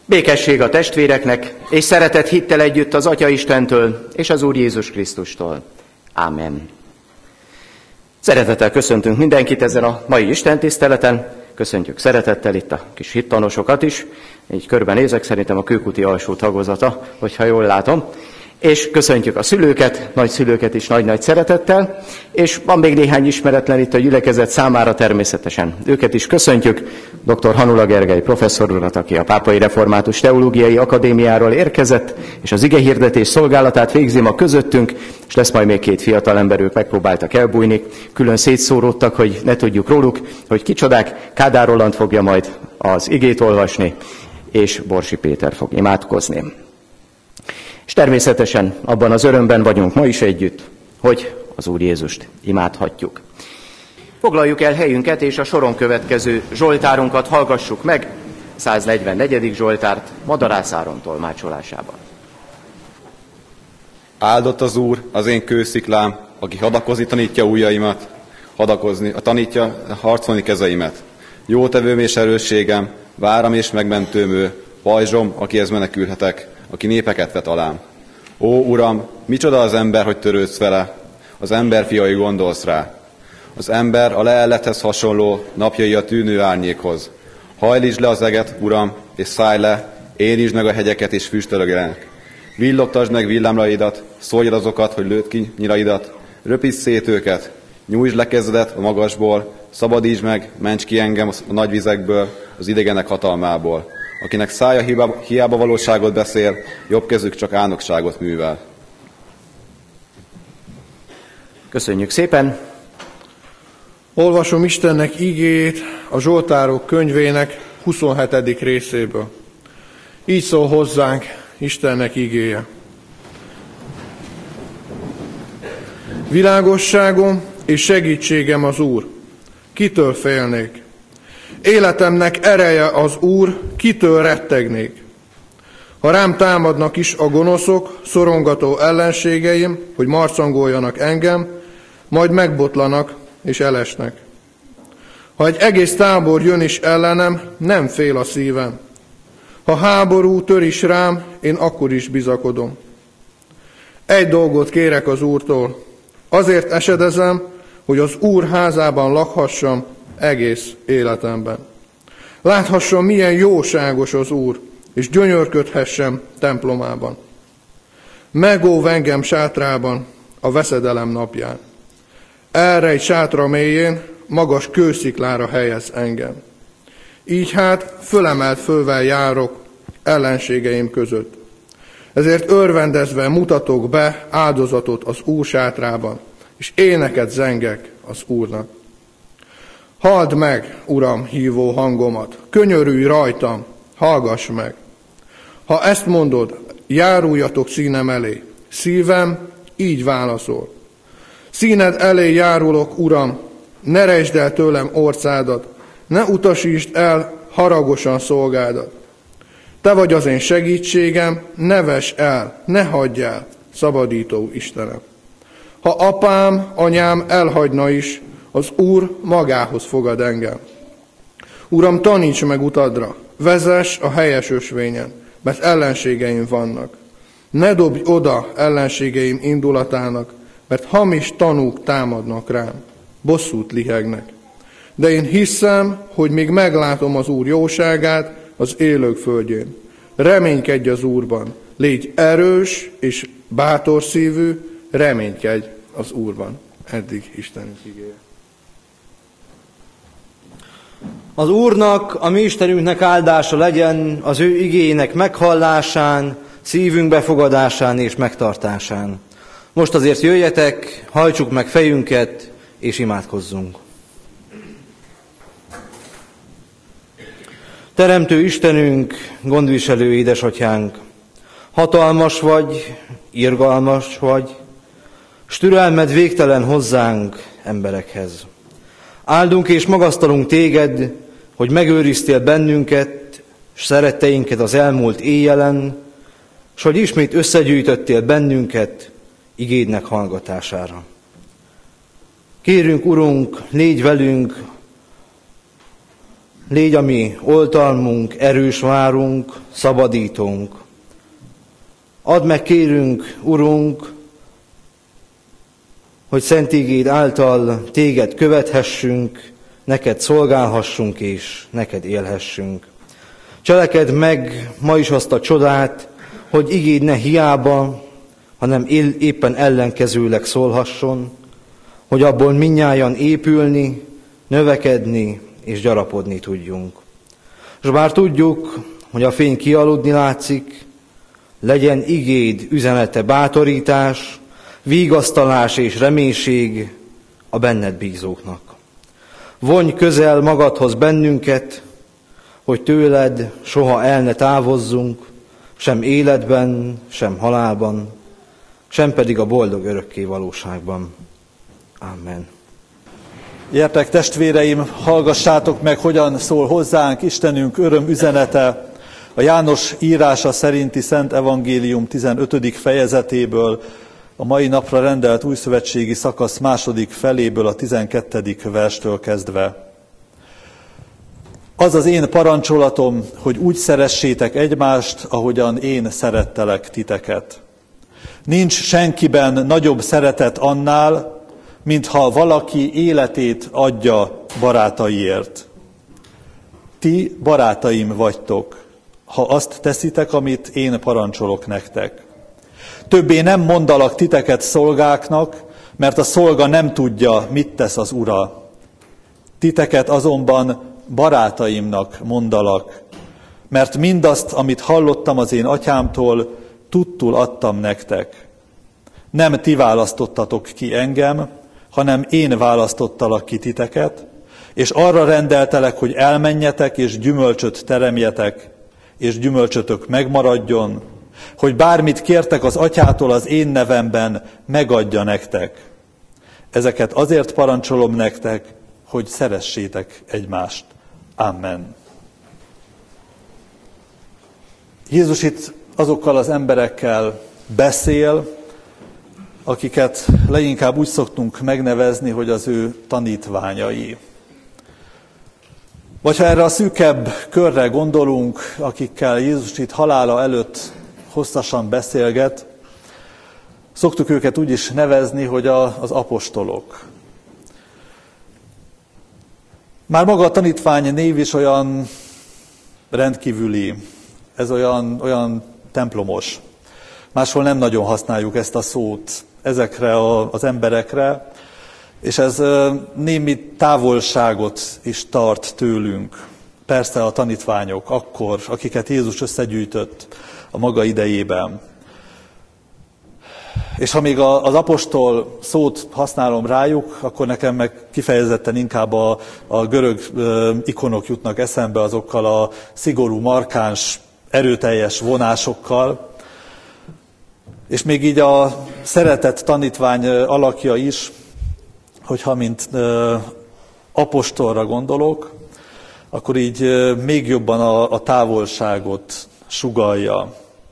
Békesség a testvéreknek, és szeretet hittel együtt az Atya Istentől és az Úr Jézus Krisztustól. Ámen. Szeretettel köszöntünk mindenkit ezen a mai istentiszteleten. Köszöntjük szeretettel itt a kis hittanosokat is. Így körbenézek, szerintem a kőkuti alsó tagozata, hogyha jól látom. És köszöntjük a szülőket, nagyszülőket is nagy-nagy szeretettel, és van még néhány ismeretlen itt a gyülekezet számára természetesen. Őket is köszöntjük, dr. Hanula Gergely professzor urat, aki a Pápai Református Teológiai Akadémiáról érkezett, és az igehirdetés szolgálatát végzi ma közöttünk, és lesz majd még két fiatalember, ők megpróbáltak elbújni, külön szétszóródtak, hogy ne tudjuk róluk, hogy kicsodák. Kádár Roland fogja majd az igét olvasni, és Borsi Péter fog imádkozni. És természetesen abban az örömben vagyunk ma is együtt, hogy az Úr Jézust imádhatjuk. Foglaljuk el helyünket, és a soron következő zsoltárunkat hallgassuk meg, 144. zsoltárt Madarász Áron tolmácsolásában. Áldott az Úr, az én kősziklám, aki hadakozni tanítja ujjaimat, tanítja harcolni kezeimet. Jótevőm és erősségem, váram és megmentőm ő, pajzsom, akihez menekülhetek, aki népeket vet alám. Ó, Uram, micsoda az ember, hogy törődsz vele, az ember fiai gondolsz rá. Az ember a leellethez hasonló, napjai a tűnő árnyékhoz. Hajlítsd le az eget, Uram, és szállj le, érítsd meg a hegyeket, és füstölögjenek. Villogtasd meg villámlaidat, szólj azokat, hogy lőd ki nyilaidat, röpítsd szét őket, nyújtsd le kezedet a magasból, szabadítsd meg, ments ki engem a nagy vizekből, az idegenek hatalmából. Akinek szája hiába valóságot beszél, jobb kezük csak álnokságot művel. Köszönjük szépen! Olvasom Istennek igéjét a Zsoltárok könyvének 27. részéből. Így szól hozzánk Istennek igéje. Világosságom és segítségem az Úr, kitől félnék? Életemnek ereje az Úr, kitől rettegnék? Ha rám támadnak is a gonoszok, szorongató ellenségeim, hogy marcangoljanak engem, majd megbotlanak és elesnek. Ha egy egész tábor jön is ellenem, nem fél a szívem. Ha háború tör is rám, én akkor is bizakodom. Egy dolgot kérek az Úrtól, azért esedezem, hogy az Úr házában lakhassam egész életemben. Láthassam, milyen jóságos az Úr, és gyönyörködhessem templomában. Megóv engem sátrában a veszedelem napján. Elrejt sátra mélyén, magas kősziklára helyez engem. Így hát fölemelt fölvel járok ellenségeim között. Ezért örvendezve mutatok be áldozatot az Úr sátrában, és éneket zengek az Úrnak. Halld meg, Uram, hívó hangomat, könyörülj rajtam, hallgass meg. Ha ezt mondod, járuljatok színem elé, szívem így válaszol. Színed elé járulok, Uram, ne rejtsd el tőlem orcádat, ne utasítsd el haragosan szolgádat. Te vagy az én segítségem, ne vess el, ne hagyj el, szabadító Istenem. Ha apám, anyám elhagyna is, az Úr magához fogad engem. Uram, taníts meg utadra, vezess a helyes ösvényen, mert ellenségeim vannak. Ne dobj oda ellenségeim indulatának, mert hamis tanúk támadnak rám, bosszút lihegnek. De én hiszem, hogy még meglátom az Úr jóságát az élők földjén. Reménykedj az Úrban, légy erős és bátor szívű, reménykedj az Úrban. Eddig Isten igéje. Az Úrnak, a mi Istenünknek áldása legyen az ő igéjének meghallásán, szívünk befogadásán és megtartásán. Most azért jöjjetek, hajtsuk meg fejünket, és imádkozzunk. Teremtő Istenünk, gondviselő édesatyánk, hatalmas vagy, irgalmas vagy, s türelmed végtelen hozzánk, emberekhez. Áldunk és magasztalunk téged, hogy megőriztél bennünket, s szeretteinket az elmúlt éjjelen, s hogy ismét összegyűjtöttél bennünket igédnek hallgatására. Kérünk, Urunk, légy velünk légy a mi oltalmunk, erős várunk, szabadítónk. Add meg, kérünk, Urunk, hogy szent igéd által téged követhessünk, neked szolgálhassunk és neked élhessünk. Cselekedd meg ma is azt a csodát, hogy igéd ne hiába, hanem éppen ellenkezőleg szólhasson, hogy abból mindnyájan épülni, növekedni és gyarapodni tudjunk. És bár tudjuk, hogy a fény kialudni látszik, legyen igéd üzenete bátorítás, vigasztalás és reménység a benned bízóknak. Vonj közel magadhoz bennünket, hogy tőled soha el ne távozzunk, sem életben, sem halálban, sem pedig a boldog örökké valóságban. Amen. Gyertek, testvéreim, hallgassátok meg, hogyan szól hozzánk Istenünk öröm üzenete a János írása szerinti Szent Evangélium 15. fejezetéből, a mai napra rendelt újszövetségi szakasz második feléből, a 12. verstől kezdve. Az az én parancsolatom, hogy úgy szeressétek egymást, ahogyan én szerettelek titeket. Nincs senkiben nagyobb szeretet annál, mintha valaki életét adja barátaiért. Ti barátaim vagytok, ha azt teszitek, amit én parancsolok nektek. Többé nem mondalak titeket szolgáknak, mert a szolga nem tudja, mit tesz az ura. Titeket azonban barátaimnak mondalak, mert mindazt, amit hallottam az én atyámtól, tudtul adtam nektek. Nem ti választottatok ki engem, hanem én választottalak ki titeket, és arra rendeltelek, hogy elmenjetek és gyümölcsöt teremjetek, és gyümölcsötök megmaradjon, hogy bármit kértek az atyától az én nevemben, megadja nektek. Ezeket azért parancsolom nektek, hogy szeressétek egymást. Amen. Jézus itt azokkal az emberekkel beszél, akiket leginkább úgy szoktunk megnevezni, hogy az ő tanítványai. Vagy ha erre a szűkebb körre gondolunk, akikkel Jézus itt halála előtt hosszasan beszélget, szoktuk őket úgy is nevezni, hogy az apostolok. Már maga a tanítvány név is olyan rendkívüli, ez olyan templomos. Máshol nem nagyon használjuk ezt a szót ezekre az emberekre, és ez némi távolságot is tart tőlünk. Persze a tanítványok akkor, akiket Jézus összegyűjtött a maga idejében. És ha még az apostol szót használom rájuk, akkor nekem meg kifejezetten inkább a görög ikonok jutnak eszembe azokkal a szigorú, markáns, erőteljes vonásokkal. És még így a szeretett tanítvány alakja is, hogyha mint apostolra gondolok, akkor így még jobban a távolságot sugallja.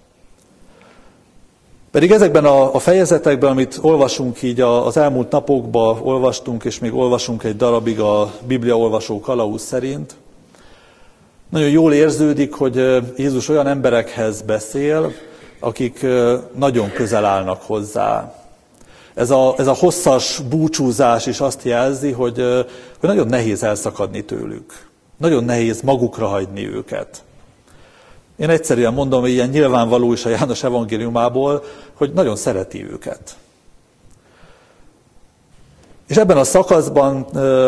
Pedig ezekben a fejezetekben, amit olvasunk így az elmúlt napokban, olvastunk, és még olvasunk egy darabig a bibliaolvasó kalauz szerint, nagyon jól érződik, hogy Jézus olyan emberekhez beszél, akik nagyon közel állnak hozzá. Ez a hosszas búcsúzás is azt jelzi, hogy nagyon nehéz elszakadni tőlük. Nagyon nehéz magukra hagyni őket. Én egyszerűen mondom, hogy ilyen nyilvánvaló is a János evangéliumából, hogy nagyon szereti őket. És ebben a szakaszban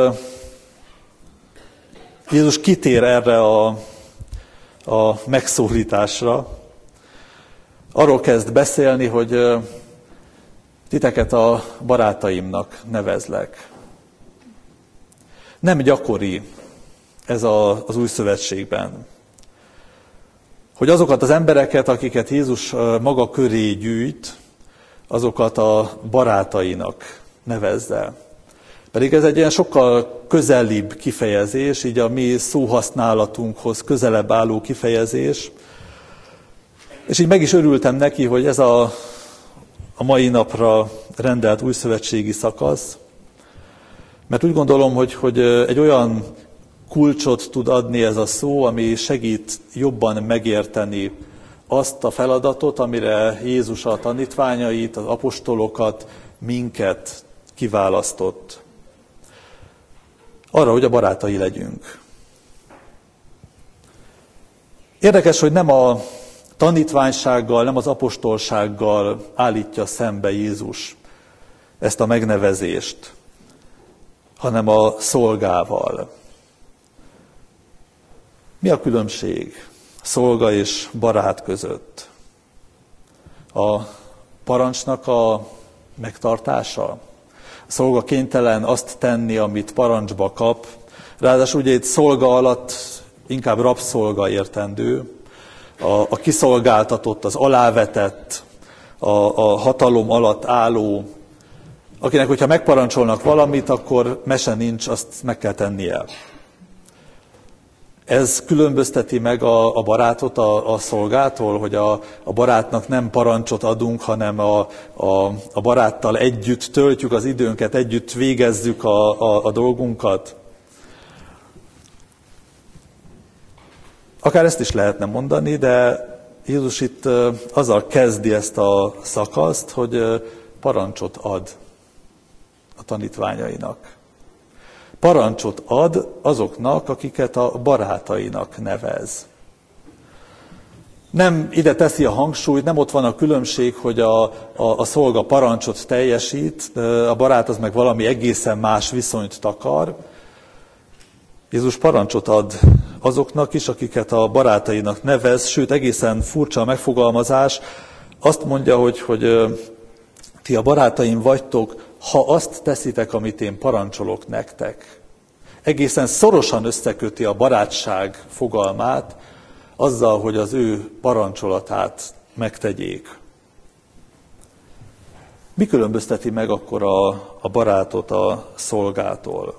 Jézus kitér erre a megszólításra. Arról kezd beszélni, hogy titeket a barátaimnak nevezlek. Nem gyakori ez az új szövetségben, hogy azokat az embereket, akiket Jézus maga köré gyűjt, azokat a barátainak nevezze. Pedig ez egy ilyen sokkal közelibb kifejezés, így a mi szóhasználatunkhoz közelebb álló kifejezés. És így meg is örültem neki, hogy ez a mai napra rendelt újszövetségi szakasz, mert úgy gondolom, hogy egy olyan kulcsot tud adni ez a szó, ami segít jobban megérteni azt a feladatot, amire Jézus a tanítványait, az apostolokat, minket kiválasztott. Arra, hogy a barátai legyünk. Érdekes, hogy nem a tanítványsággal, nem az apostolsággal állítja szembe Jézus ezt a megnevezést, hanem a szolgával. Mi a különbség szolga és barát között? A parancsnak a megtartása? A szolga kénytelen azt tenni, amit parancsba kap. Ráadásul ugye itt szolga alatt inkább rabszolga értendő, a kiszolgáltatott, az alávetett, a hatalom alatt álló, akinek, hogyha megparancsolnak valamit, akkor mese nincs, azt meg kell tennie. Ez különbözteti meg a barátot a szolgától, hogy a barátnak nem parancsot adunk, hanem a baráttal együtt töltjük az időnket, együtt végezzük a dolgunkat. Akár ezt is lehetne mondani, de Jézus itt azzal kezdi ezt a szakaszt, hogy parancsot ad a tanítványainak. Parancsot ad azoknak, akiket a barátainak nevez. Nem ide teszi a hangsúlyt, nem ott van a különbség, hogy a szolga parancsot teljesít, a barát az meg valami egészen más viszonyt takar. Jézus parancsot ad azoknak is, akiket a barátainak nevez, sőt egészen furcsa a megfogalmazás. Azt mondja, hogy ti a barátaim vagytok, ha azt teszitek, amit én parancsolok nektek. Egészen szorosan összeköti a barátság fogalmát azzal, hogy az ő parancsolatát megtegyék. Mi különbözteti meg akkor a barátot a szolgától?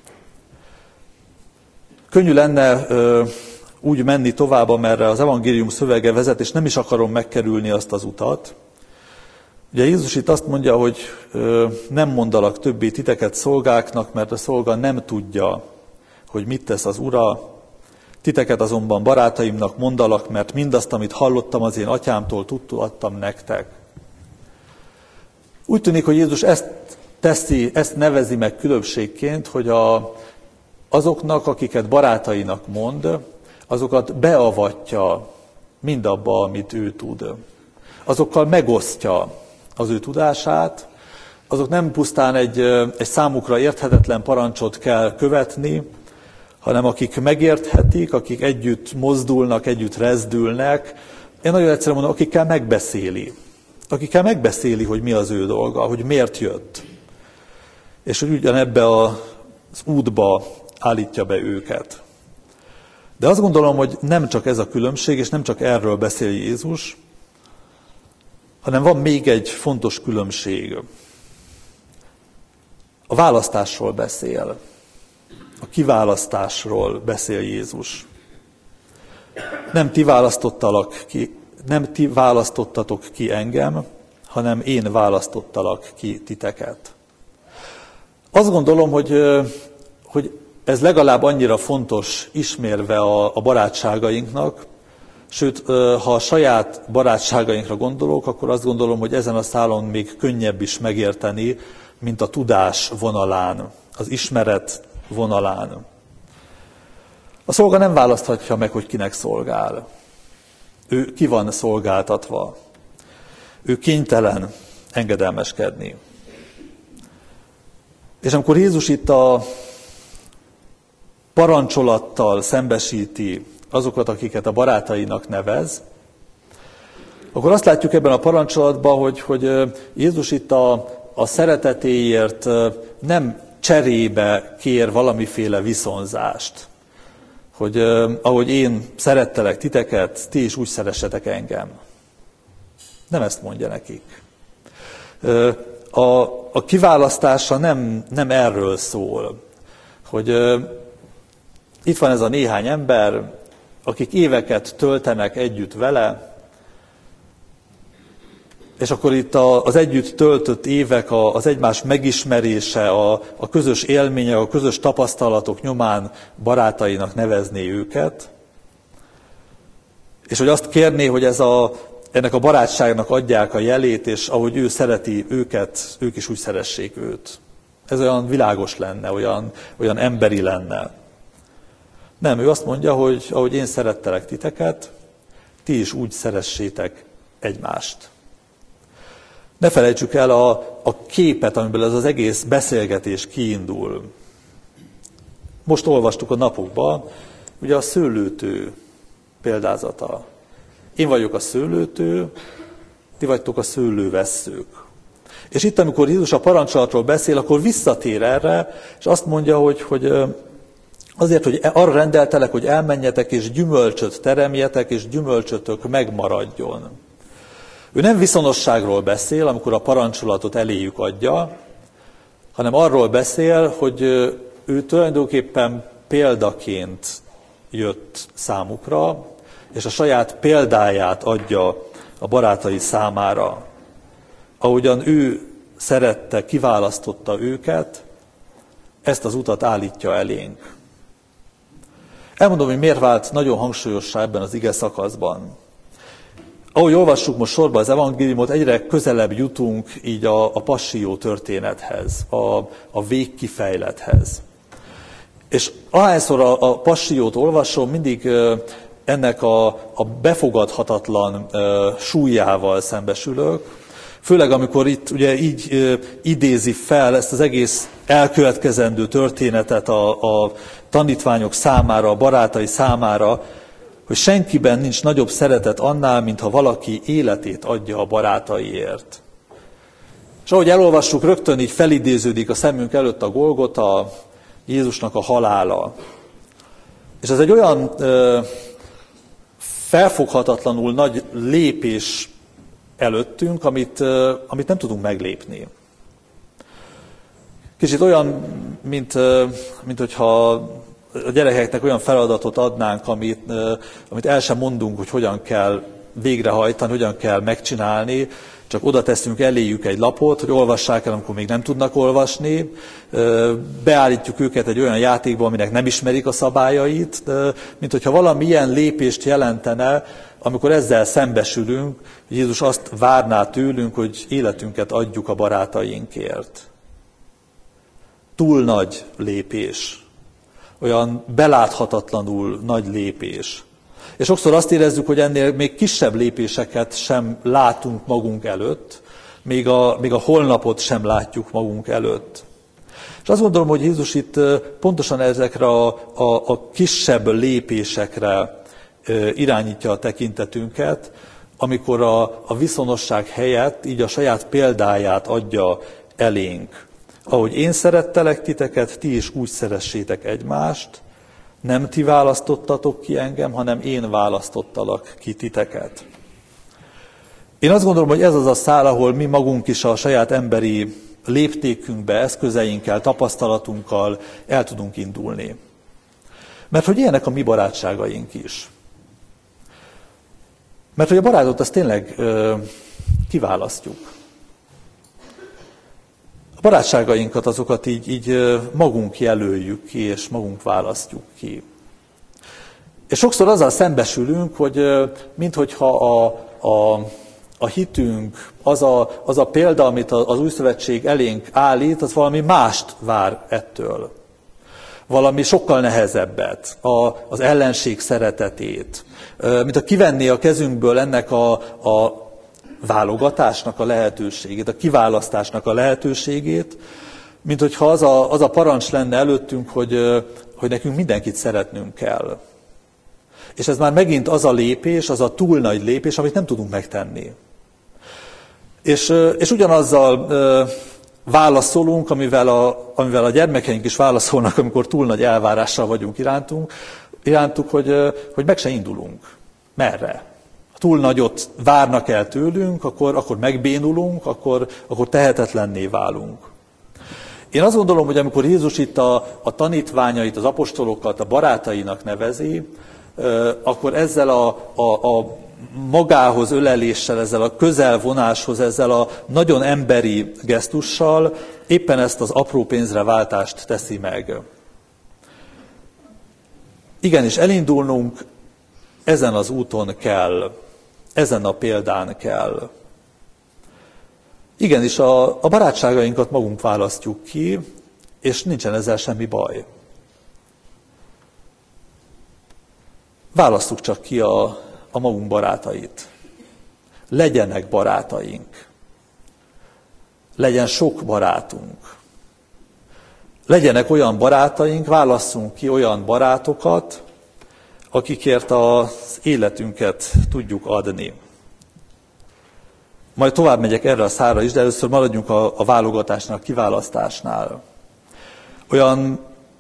Könnyű lenne úgy menni tovább, amerre az evangélium szövege vezet, és nem is akarom megkerülni azt az utat. Ugye Jézus itt azt mondja, hogy nem mondalak többé titeket szolgáknak, mert a szolga nem tudja, hogy mit tesz az ura. Titeket azonban barátaimnak mondalak, mert mindazt, amit hallottam az én atyámtól, tudtam nektek. Úgy tűnik, hogy Jézus ezt nevezi meg különbségként, hogy azoknak, akiket barátainak mond, azokat beavatja mindabba, amit ő tud. Azokkal megosztja az ő tudását, azok nem pusztán egy számukra érthetetlen parancsot kell követni, hanem akik megérthetik, akik együtt mozdulnak, együtt rezdülnek, én nagyon egyszerűen mondom, akikkel megbeszéli, hogy mi az ő dolga, hogy miért jött. És hogy ugyanebbe az útba állítja be őket. De azt gondolom, hogy nem csak ez a különbség, és nem csak erről beszél Jézus, hanem van még egy fontos különbség. A választásról beszél. A kiválasztásról beszél Jézus. Nem ti választottatok ki engem, hanem én választottalak ki titeket. Azt gondolom, hogy ez legalább annyira fontos ismérve a barátságainknak, sőt, ha a saját barátságainkra gondolok, akkor azt gondolom, hogy ezen a szálon még könnyebb is megérteni, mint a tudás vonalán, az ismeret vonalán. A szolga nem választhatja meg, hogy kinek szolgál. Ő ki van szolgáltatva. Ő kénytelen engedelmeskedni. És amikor Jézus itt a parancsolattal szembesíti azokat, akiket a barátainak nevez, akkor azt látjuk ebben a parancsolatban, hogy Jézus itt a szeretetéért nem cserébe kér valamiféle viszonzást. Hogy ahogy én szerettelek titeket, ti is úgy szeressetek engem. Nem ezt mondja nekik. A kiválasztása nem erről szól, hogy itt van ez a néhány ember, akik éveket töltenek együtt vele, És akkor itt az együtt töltött évek, az egymás megismerése, a közös élmények, a közös tapasztalatok nyomán barátainak nevezné őket, és hogy azt kérné, hogy ennek a barátságnak adják a jelét, és ahogy ő szereti őket, ők is úgy szeressék őt. Ez olyan világos lenne, olyan emberi lenne. Nem, ő azt mondja, hogy ahogy én szerettelek titeket, ti is úgy szeressétek egymást. Ne felejtsük el a képet, amiből ez az egész beszélgetés kiindul. Most olvastuk a napokban, ugye a szőlőtő példázata. Én vagyok a szőlőtő, ti vagytok a szőlővesszők. És itt, amikor Jézus a parancsolatról beszél, akkor visszatér erre, és azt mondja, hogy azért, hogy arra rendeltelek, hogy elmenjetek és gyümölcsöt teremjetek, és gyümölcsötök megmaradjon. Ő nem viszonosságról beszél, amikor a parancsolatot eléjük adja, hanem arról beszél, hogy ő tulajdonképpen példaként jött számukra, és a saját példáját adja a barátai számára. Ahogyan ő szerette, kiválasztotta őket, ezt az utat állítja elénk. Elmondom, hogy miért vált nagyon hangsúlyossá ebben az ige szakaszban. Ahogy olvassuk most sorba az evangéliumot, egyre közelebb jutunk így a passió történethez, a végkifejlethez. És ahányszor a passió olvasom, mindig ennek a befogadhatatlan súlyával szembesülök, főleg amikor itt ugye így idézi fel ezt az egész elkövetkezendő történetet a tanítványok számára, a barátai számára, hogy senkiben nincs nagyobb szeretet annál, mintha valaki életét adja a barátaiért. És ahogy elolvassuk, rögtön így felidéződik a szemünk előtt a Golgota, Jézusnak a halála. És ez egy olyan felfoghatatlanul nagy lépés előttünk, amit nem tudunk meglépni. Kicsit olyan, mint hogyha a gyerekeknek olyan feladatot adnánk, amit el sem mondunk, hogy hogyan kell végrehajtani, hogyan kell megcsinálni, csak oda teszünk eléjük egy lapot, hogy olvassák el, amikor még nem tudnak olvasni, beállítjuk őket egy olyan játékba, aminek nem ismerik a szabályait, mint hogyha valami ilyen lépést jelentene, amikor ezzel szembesülünk, Jézus azt várná tőlünk, hogy életünket adjuk a barátainkért. Túl nagy lépés. Olyan beláthatatlanul nagy lépés. És sokszor azt érezzük, hogy ennél még kisebb lépéseket sem látunk magunk előtt, még a holnapot sem látjuk magunk előtt. És azt gondolom, hogy Jézus itt pontosan ezekre a kisebb lépésekre irányítja a tekintetünket, amikor a viszonosság helyett így a saját példáját adja elénk. Ahogy én szerettelek titeket, ti is úgy szeressétek egymást, nem ti választottatok ki engem, hanem én választottalak ki titeket. Én azt gondolom, hogy ez az a szál, ahol mi magunk is a saját emberi léptékünkbe, eszközeinkkel, tapasztalatunkkal el tudunk indulni. Mert hogy ilyenek a mi barátságaink is. Mert hogy a barátot azt tényleg kiválasztjuk. A barátságainkat, azokat így magunk jelöljük ki, és magunk választjuk ki. És sokszor azzal szembesülünk, hogy minthogyha a hitünk, az a példa, amit az Új Szövetség elénk állít, az valami mást vár ettől. Valami sokkal nehezebbet, az ellenség szeretetét. Mint ha kivenné a kezünkből ennek a válogatásnak a lehetőségét, a kiválasztásnak a lehetőségét, mint hogyha az a parancs lenne előttünk, hogy nekünk mindenkit szeretnünk kell. És ez már megint az a lépés, az a túl nagy lépés, amit nem tudunk megtenni. És ugyanazzal válaszolunk, amivel a gyermekeink is válaszolnak, amikor túl nagy elvárással vagyunk irántuk, hogy meg se indulunk. Merre? Ha túl nagyot várnak el tőlünk, akkor megbénulunk, akkor tehetetlenné válunk. Én azt gondolom, hogy amikor Jézus itt a tanítványait, az apostolokat a barátainak nevezi, akkor ezzel a magához öleléssel, ezzel a közelvonáshoz, ezzel a nagyon emberi gesztussal éppen ezt az apró pénzre váltást teszi meg. Igenis, elindulnunk ezen az úton kell, ezen a példán kell. Igenis, a barátságainkat magunk választjuk ki, és nincsen ezzel semmi baj. Válasszuk csak ki a magunk barátait. Legyenek barátaink. Legyen sok barátunk. Legyenek olyan barátaink, válasszunk ki olyan barátokat, akikért az életünket tudjuk adni. Majd tovább megyek erre a szárra is, de először maradjunk a válogatásnál, a kiválasztásnál. Olyan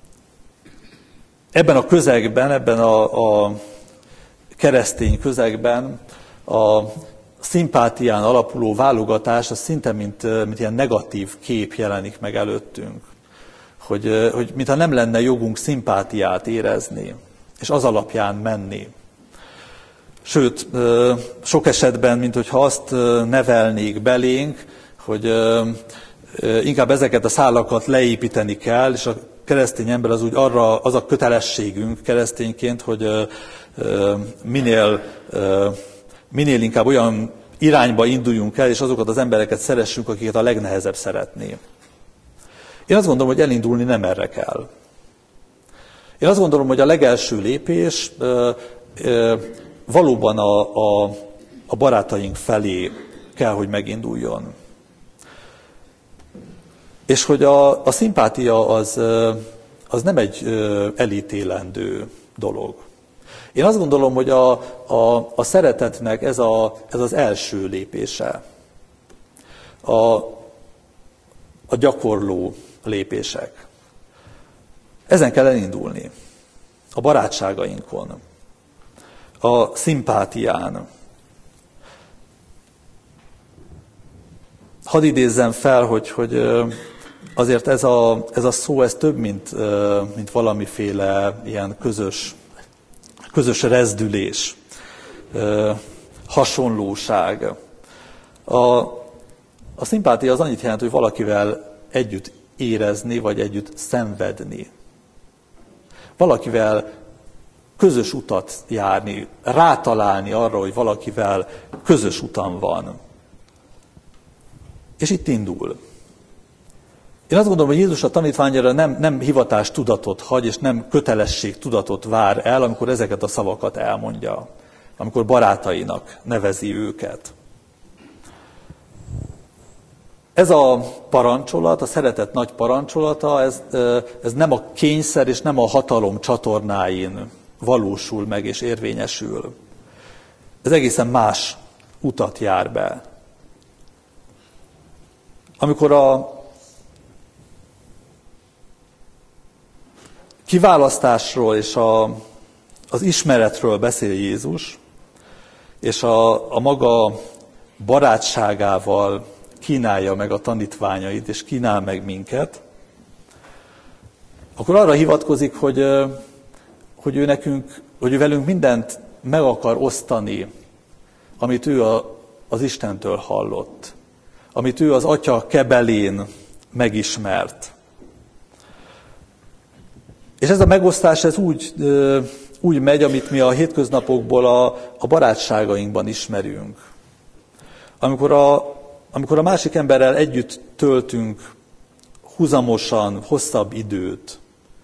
ebben a közegben, ebben a keresztény közegben a szimpátián alapuló válogatás az szinte mint ilyen negatív kép jelenik meg előttünk. Hogy mintha nem lenne jogunk szimpátiát érezni, és az alapján menni. Sőt, sok esetben, minthogyha azt nevelnék belénk, hogy inkább ezeket a szálakat leépíteni kell, és a keresztény ember az úgy arra, az a kötelességünk keresztényként, hogy minél inkább olyan irányba induljunk el, és azokat az embereket szeressünk, akiket a legnehezebb szeretni. Én azt gondolom, hogy elindulni nem erre kell. Én azt gondolom, hogy a legelső lépés valóban a barátaink felé kell, hogy meginduljon. És hogy a szimpátia az nem egy elítélendő dolog. Én azt gondolom, hogy a szeretetnek ez az első lépése. A gyakorló lépések. Ezen kell elindulni. A barátságainkon. A szimpátián. Hadd idézzem fel, hogy azért ez a szó, ez több, mint valamiféle ilyen közös rezdülés, hasonlóság. A szimpátia az annyit jelent, hogy valakivel együtt érezni, vagy együtt szenvedni. Valakivel közös utat járni, rátalálni arra, hogy valakivel közös utam van. És itt indul. Én azt gondolom, hogy Jézus a tanítványára nem hivatástudatot hagy, és nem kötelességtudatot vár el, amikor ezeket a szavakat elmondja. Amikor barátainak nevezi őket. Ez a parancsolat, a szeretet nagy parancsolata, ez nem a kényszer és nem a hatalom csatornáin valósul meg és érvényesül. Ez egészen más utat jár be. Amikor a kiválasztásról és az ismeretről beszél Jézus, és a maga barátságával kínálja meg a tanítványait, és kínál meg minket, akkor arra hivatkozik, hogy ő velünk mindent meg akar osztani, amit ő az Istentől hallott, amit ő az Atya kebelén megismert. És ez a megosztás ez úgy megy, amit mi a hétköznapokból a barátságainkban ismerünk. Amikor a másik emberrel együtt töltünk huzamosan, hosszabb időt,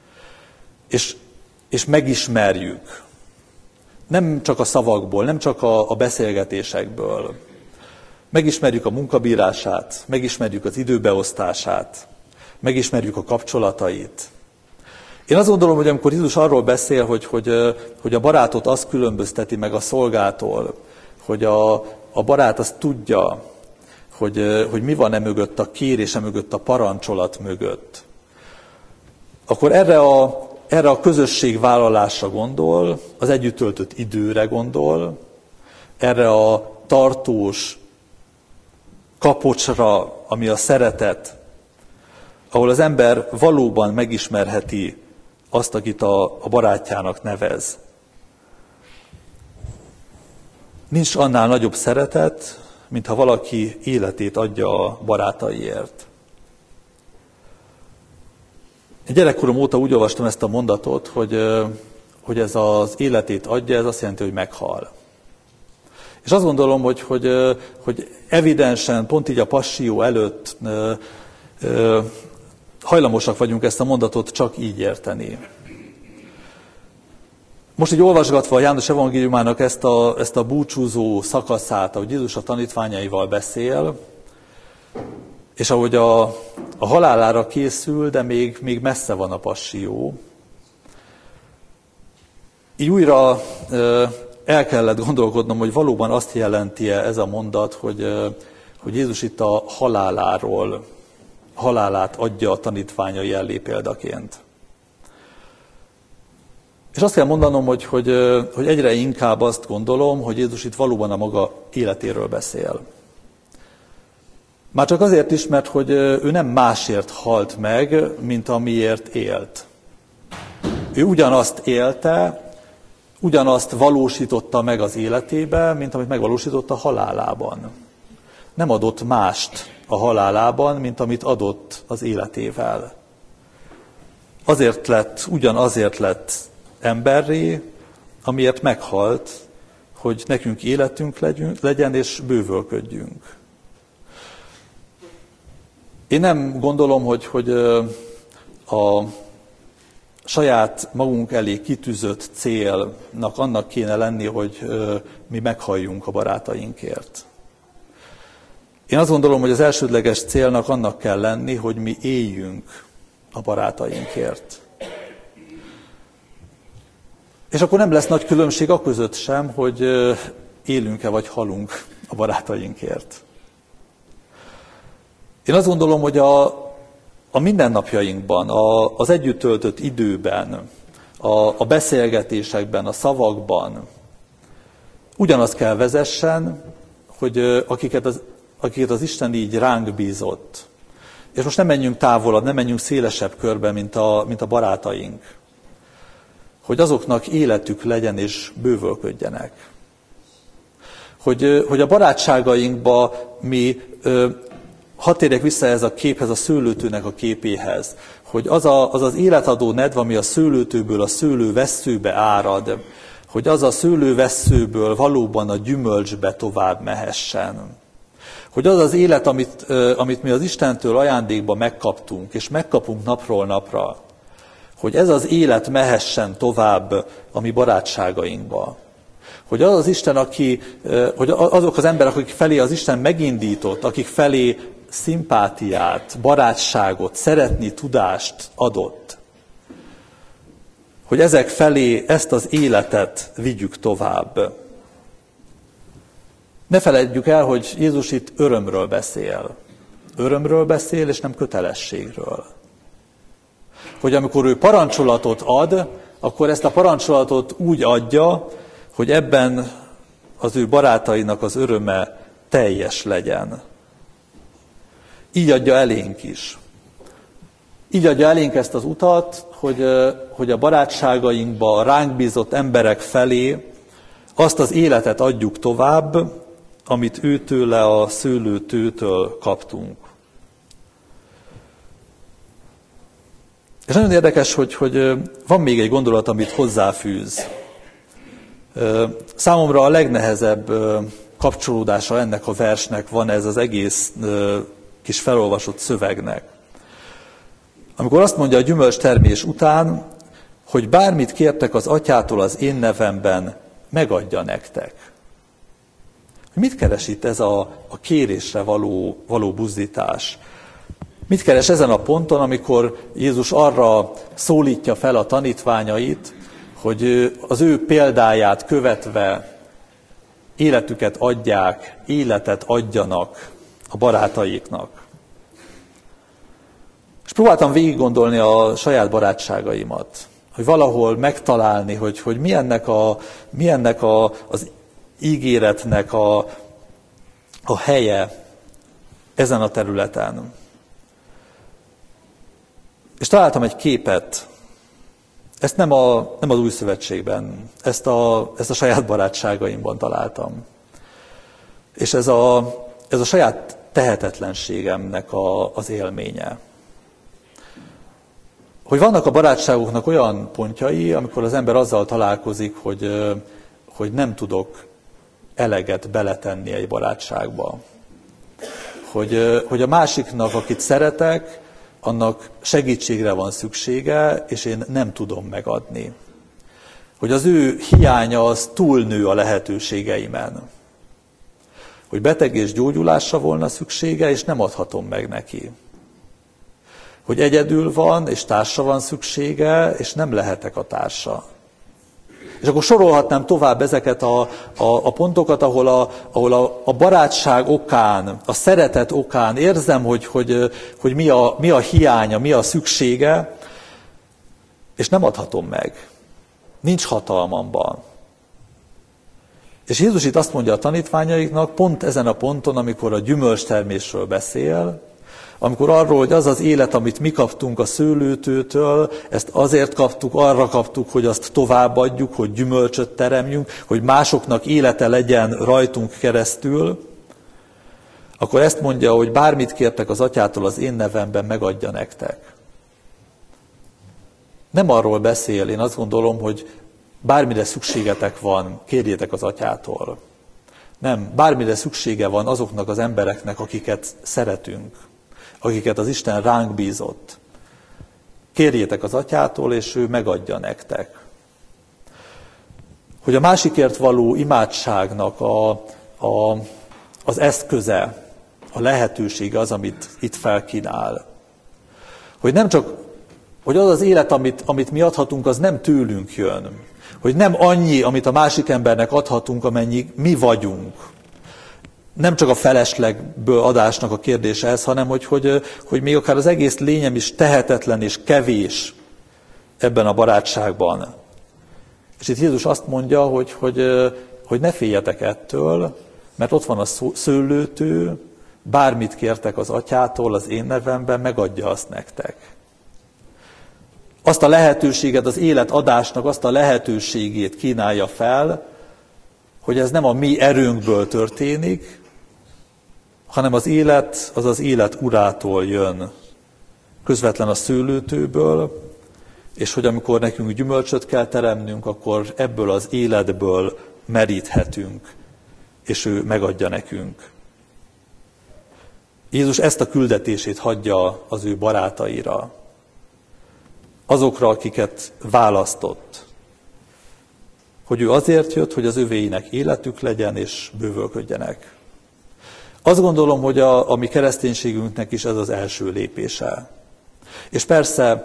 és megismerjük, nem csak a szavakból, nem csak a beszélgetésekből, megismerjük a munkabírását, megismerjük az időbeosztását, megismerjük a kapcsolatait. Én azt gondolom, hogy amikor Jézus arról beszél, hogy a barátot az különbözteti meg a szolgától, hogy a barát azt tudja, hogy mi van mögött, a kérése mögött, a parancsolat mögött, akkor erre a közösségvállalásra gondol, az együtt töltött időre gondol, erre a tartós kapocsra, ami a szeretet, ahol az ember valóban megismerheti azt, akit a barátjának nevez. Nincs annál nagyobb szeretet, mint ha valaki életét adja a barátaiért. Gyerekkorom óta úgy olvastam ezt a mondatot, hogy ez az életét adja, ez azt jelenti, hogy meghal. És azt gondolom, hogy evidensen, pont így a passzió előtt hajlamosak vagyunk ezt a mondatot csak így érteni. Most így olvasgatva a János evangéliumának ezt a búcsúzó szakaszát, ahogy Jézus a tanítványaival beszél, és ahogy a halálára készül, de még messze van a passzió, így újra el kellett gondolkodnom, hogy valóban azt jelenti-e ez a mondat, hogy Jézus itt a halálát adja a tanítványai elé példaként. És azt kell mondanom, hogy egyre inkább azt gondolom, hogy Jézus itt valóban a maga életéről beszél. Már csak azért is, mert hogy ő nem másért halt meg, mint amiért élt. Ő ugyanazt élte, ugyanazt valósította meg az életébe, mint amit megvalósított a halálában. Nem adott mást a halálában, mint amit adott az életével. Ugyanazért lett emberré, amiért meghalt, hogy nekünk életünk legyen és bővölködjünk. Én nem gondolom, hogy a saját magunk elé kitűzött célnak annak kéne lenni, hogy mi meghalljunk a barátainkért. Én azt gondolom, hogy az elsődleges célnak annak kell lenni, hogy mi éljünk a barátainkért. És akkor nem lesz nagy különbség a között sem, hogy élünk-e vagy halunk a barátainkért. Én azt gondolom, hogy a mindennapjainkban, az együtt töltött időben, a beszélgetésekben, a szavakban ugyanazt kell vezessen, hogy akiket az Isten így ránk bízott. És most nem menjünk távolabb, nem menjünk szélesebb körbe, mint a barátaink. Hogy azoknak életük legyen és bővölködjenek. Hogy a barátságainkba mi, hadd térjek vissza ez a képhez, a szőlőtőnek a képéhez, hogy az az életadó nedv, ami a szőlőtőből a szőlővesszőbe árad, hogy az a szőlővesszőből valóban a gyümölcsbe tovább mehessen. Hogy az az élet, amit mi az Istentől ajándékba megkaptunk, és megkapunk napról napra, hogy ez az élet mehessen tovább a mi barátságainkba. Hogy az az Isten, hogy azok az emberek, akik felé az Isten megindított, akik felé szimpátiát, barátságot, szeretni tudást adott, hogy ezek felé ezt az életet vigyük tovább. Ne feledjük el, hogy Jézus itt örömről beszél. Örömről beszél, és nem kötelességről. Hogy amikor ő parancsolatot ad, akkor ezt a parancsolatot úgy adja, hogy ebben az ő barátainak az öröme teljes legyen. Így adja elénk is. Így adja elénk ezt az utat, hogy a barátságainkba, a ránk bízott emberek felé azt az életet adjuk tovább, amit őtőle a szőlőtőtől kaptunk. És nagyon érdekes, hogy van még egy gondolat, amit hozzáfűz. Számomra a legnehezebb kapcsolódása ennek a versnek van ez az egész kis felolvasott szövegnek. Amikor azt mondja a gyümölcstermés után, hogy bármit kértek az atyától az én nevemben, megadja nektek. Mit keres itt ez a kérésre való buzdítás? Mit keres ezen a ponton, amikor Jézus arra szólítja fel a tanítványait, hogy az ő példáját követve életüket adják, életet adjanak a barátaiknak. És próbáltam végig gondolni a saját barátságaimat, hogy valahol megtalálni, hogy mi ennek az ígéretnek a helye ezen a területen. És találtam egy képet, ezt nem az Új Szövetségben, ezt a saját barátságaimban találtam. És ez a saját tehetetlenségemnek az élménye. Hogy vannak a barátságoknak olyan pontjai, amikor az ember azzal találkozik, hogy nem tudok eleget beletenni egy barátságba. Hogy a másiknak, akit szeretek, annak segítségre van szüksége, és én nem tudom megadni. Hogy az ő hiánya az túlnő a lehetőségeimen. Hogy beteg és gyógyulásra volna szüksége, és nem adhatom meg neki. Hogy egyedül van, és társra van szüksége, és nem lehetek a társa. És akkor sorolhatnám tovább ezeket a pontokat, ahol a barátság okán, a szeretet okán érzem, hogy mi a hiánya, mi a szüksége, és nem adhatom meg. Nincs hatalmamban. És Jézus itt azt mondja a tanítványaiknak, pont ezen a ponton, amikor a gyümölcstermésről beszél, amikor arról, hogy az az élet, amit mi kaptunk a szőlőtőtől, ezt azért kaptuk, arra kaptuk, hogy azt továbbadjuk, hogy gyümölcsöt teremjünk, hogy másoknak élete legyen rajtunk keresztül, akkor ezt mondja, hogy bármit kértek az atyától az én nevemben, megadja nektek. Nem arról beszél, én azt gondolom, hogy bármire szükségetek van, kérjétek az atyától. Nem, bármire szüksége van azoknak az embereknek, akiket szeretünk, akiket az Isten ránk bízott. Kérjétek az atyától, és ő megadja nektek. Hogy a másikért való imádságnak az eszköze, a lehetősége az, amit itt felkínál. Hogy nem csak, hogy az az élet, amit mi adhatunk, az nem tőlünk jön. Hogy nem annyi, amit a másik embernek adhatunk, amennyi mi vagyunk. Nem csak a feleslegből adásnak a kérdése ez, hanem hogy még akár az egész lényem is tehetetlen és kevés ebben a barátságban. És itt Jézus azt mondja, hogy ne féljetek ettől, mert ott van a szőlőtő, bármit kértek az atyától az én nevemben, megadja azt nektek. Azt a lehetőséget, az életadásnak azt a lehetőségét kínálja fel, hogy ez nem a mi erőnkből történik, hanem az élet, az az élet urától jön, közvetlen a szőlőtőből, és hogy amikor nekünk gyümölcsöt kell teremnünk, akkor ebből az életből meríthetünk, és ő megadja nekünk. Jézus ezt a küldetését hagyja az ő barátaira, azokra, akiket választott, hogy ő azért jött, hogy az övéinek életük legyen, és bővölködjenek. Azt gondolom, hogy a mi kereszténységünknek is ez az első lépése. És persze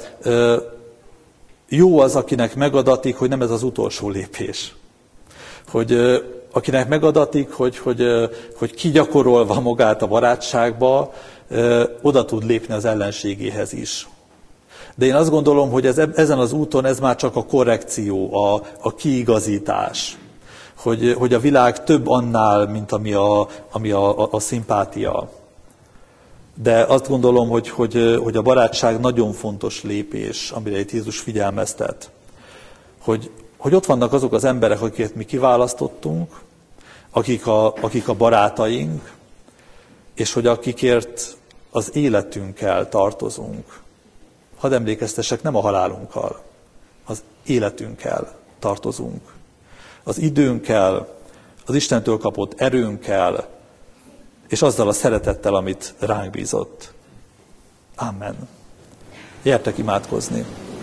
jó az, akinek megadatik, hogy nem ez az utolsó lépés. Hogy akinek megadatik, hogy kigyakorolva magát a barátságba, oda tud lépni az ellenségéhez is. De én azt gondolom, hogy ezen az úton ez már csak a korrekció, a kiigazítás. Hogy a világ több annál, mint ami a szimpátia. De azt gondolom, hogy a barátság nagyon fontos lépés, amire itt Jézus figyelmeztet. Hogy ott vannak azok az emberek, akiket mi kiválasztottunk, akik a barátaink, és hogy akikért az életünkkel tartozunk. Hadd emlékeztessek, nem a halálunkkal, az életünkkel tartozunk. Az időnkkel, az Istentől kapott erőnkkel, és azzal a szeretettel, amit ránk bízott. Amen. Gyertek imádkozni.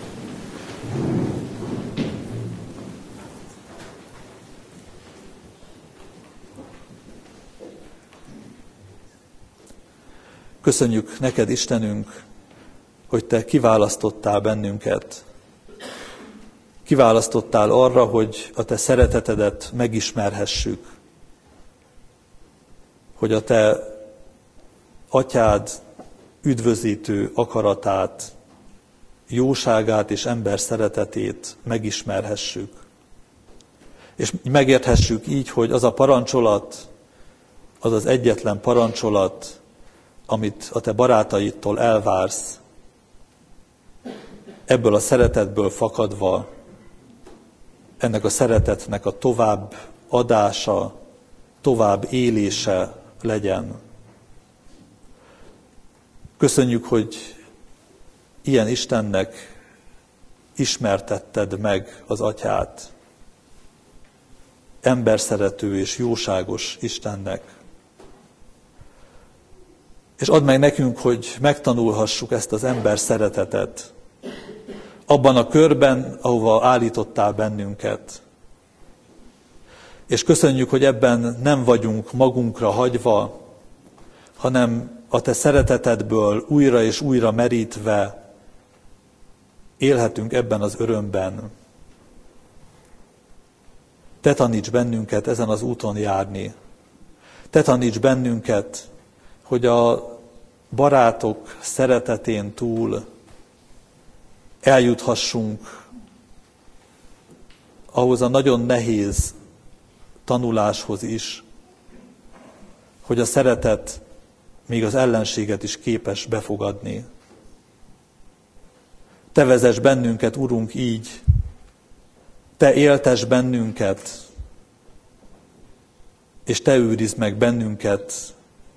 Köszönjük neked, Istenünk, hogy te kiválasztottál bennünket. Kiválasztottál arra, hogy a te szeretetedet megismerhessük. Hogy a te atyád üdvözítő akaratát, jóságát és ember szeretetét megismerhessük. És megérthessük így, hogy az a parancsolat, az az egyetlen parancsolat, amit a te barátaidtól elvársz, ebből a szeretetből fakadva, ennek a szeretetnek a tovább adása, tovább élése legyen. Köszönjük, hogy ilyen Istennek ismertetted meg az Atyát, emberszerető és jóságos Istennek. És add meg nekünk, hogy megtanulhassuk ezt az ember szeretetet abban a körben, ahova állítottál bennünket. És köszönjük, hogy ebben nem vagyunk magunkra hagyva, hanem a te szeretetedből újra és újra merítve élhetünk ebben az örömben. Te taníts bennünket ezen az úton járni. Te taníts bennünket, hogy a barátok szeretetén túl eljuthassunk ahhoz a nagyon nehéz tanuláshoz is, hogy a szeretet még az ellenséget is képes befogadni. Te vezess bennünket, Urunk, így, te éltess bennünket, és te őrizd meg bennünket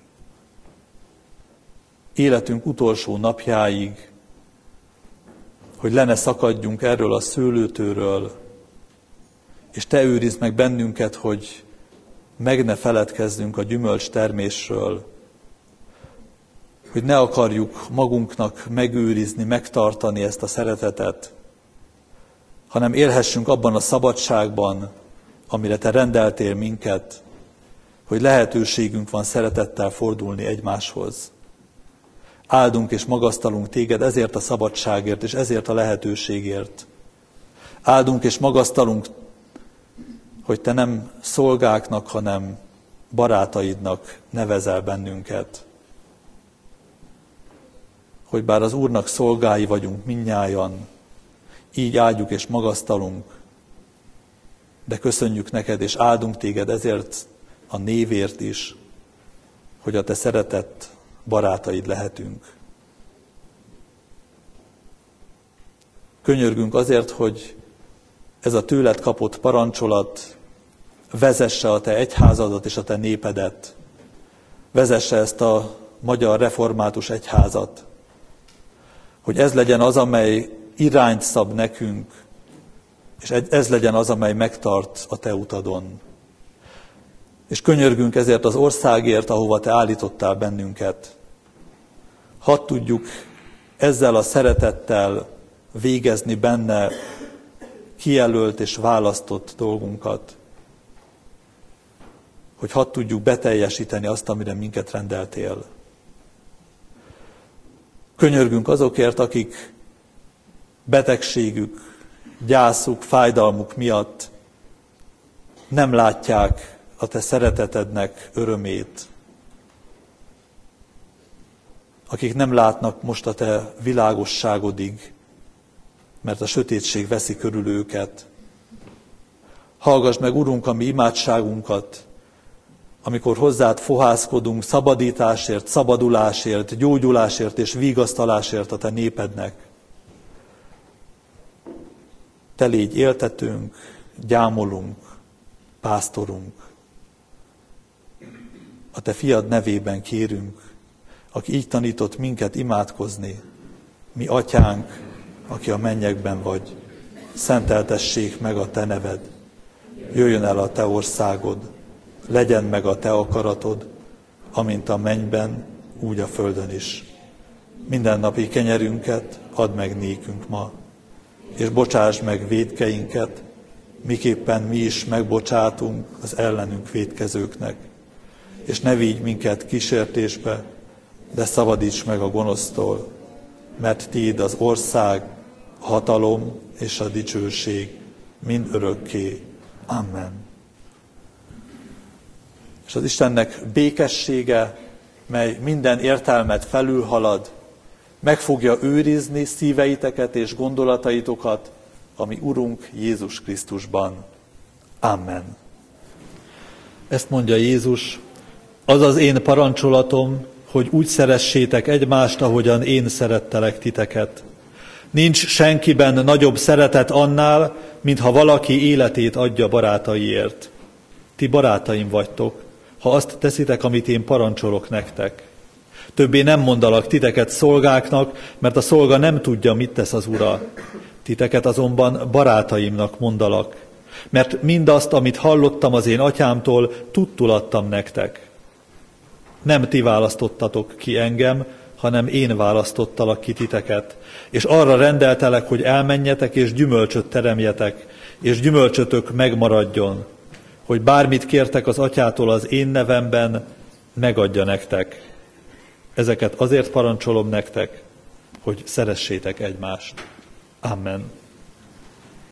életünk utolsó napjáig, hogy le ne szakadjunk erről a szőlőtőről, és te őrizd meg bennünket, hogy meg ne feledkezzünk a gyümölcs termésről, hogy ne akarjuk magunknak megőrizni, megtartani ezt a szeretetet, hanem élhessünk abban a szabadságban, amire te rendeltél minket, hogy lehetőségünk van szeretettel fordulni egymáshoz. Áldunk és magasztalunk téged ezért a szabadságért és ezért a lehetőségért. Áldunk és magasztalunk, hogy te nem szolgáknak, hanem barátaidnak nevezel bennünket. Hogy bár az Úrnak szolgái vagyunk mindnyájan, így áldjuk és magasztalunk, de köszönjük neked és áldunk téged ezért a névért is, hogy a te szeretett barátaid lehetünk. Könyörgünk azért, hogy ez a tőled kapott parancsolat vezesse a te egyházadat és a te népedet, vezesse ezt a magyar református egyházat, hogy ez legyen az, amely irányt szab nekünk, és ez legyen az, amely megtart a te utadon. És könyörgünk ezért az országért, ahova te állítottál bennünket. Hadd tudjuk ezzel a szeretettel végezni benne kijelölt és választott dolgunkat. Hogy hadd tudjuk beteljesíteni azt, amire minket rendeltél. Könyörgünk azokért, akik betegségük, gyászuk, fájdalmuk miatt nem látják a te szeretetednek örömét. Akik nem látnak most a te világosságodig, mert a sötétség veszi körül őket. Hallgass meg, Urunk, a mi imádságunkat, amikor hozzád fohászkodunk szabadításért, szabadulásért, gyógyulásért és vigasztalásért a te népednek. Te légy éltetőnk, gyámolunk, pásztorunk. A te fiad nevében kérünk, aki így tanított minket imádkozni, mi atyánk, aki a mennyekben vagy, szenteltessék meg a te neved, jöjjön el a te országod, legyen meg a te akaratod, amint a mennyben, úgy a földön is. Mindennapi kenyerünket add meg nékünk ma, és bocsáss meg vétkeinket, miképpen mi is megbocsátunk az ellenünk vétkezőknek. És ne vigy minket kísértésbe, de szabadíts meg a gonosztól, mert tiéd az ország, a hatalom és a dicsőség mind örökké. Amen. És az Istennek békessége, mely minden értelmet felülhalad, meg fogja őrizni szíveiteket és gondolataitokat, ami Urunk Jézus Krisztusban. Amen. Ezt mondja Jézus, az az én parancsolatom, hogy úgy szeressétek egymást, ahogyan én szerettelek titeket. Nincs senkiben nagyobb szeretet annál, mintha valaki életét adja barátaiért. Ti barátaim vagytok, ha azt teszitek, amit én parancsolok nektek. Többé nem mondalak titeket szolgáknak, mert a szolga nem tudja, mit tesz az ura. Titeket azonban barátaimnak mondalak, mert mindazt, amit hallottam az én atyámtól, tudtul adtam nektek. Nem ti választottatok ki engem, hanem én választottalak ki titeket, és arra rendeltelek, hogy elmenjetek és gyümölcsöt teremjetek, és gyümölcsötök megmaradjon, hogy bármit kértek az atyától az én nevemben, megadja nektek. Ezeket azért parancsolom nektek, hogy szeressétek egymást. Amen.